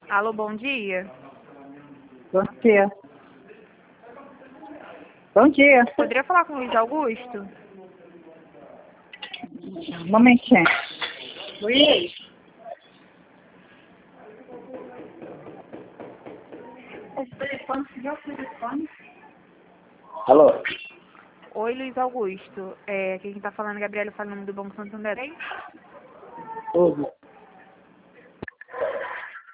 Alô, bom dia. Bom dia. Bom dia. Poderia falar com o Luiz Augusto? Um momentinho. Luiz. Esse telefone, você viu o telefone? Alô? Oi, Luiz Augusto. Quem tá falando é Gabriela, fala o nome do Banco Santander. Tudo.